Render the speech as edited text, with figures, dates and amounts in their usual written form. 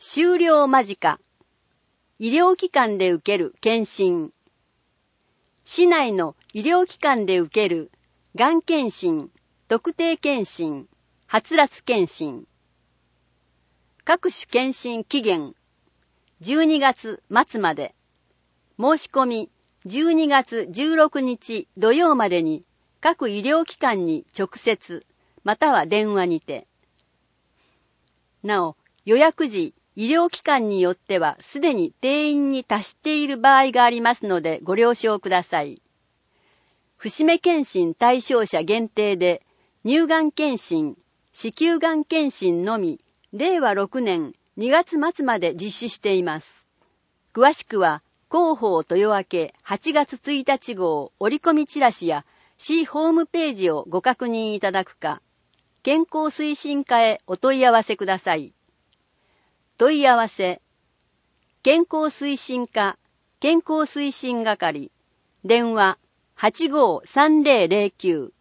終了間近。医療機関で受ける検診。市内の医療機関で受けるがん検診、特定検診、はつらつ検診。各種検診期限12月末まで。申し込み12月16日土曜までに各医療機関に直接または電話にて。なお、予約時、医療機関によってはすでに定員に達している場合がありますのでご了承ください。節目検診対象者限定で乳がん検診、子宮がん検診のみ令和6年2月末まで実施しています。詳しくは広報豊明8月1日号折り込みチラシや市ホームページをご確認いただくか、健康推進課へお問い合わせください。問い合わせ、健康推進課、健康推進係、電話853009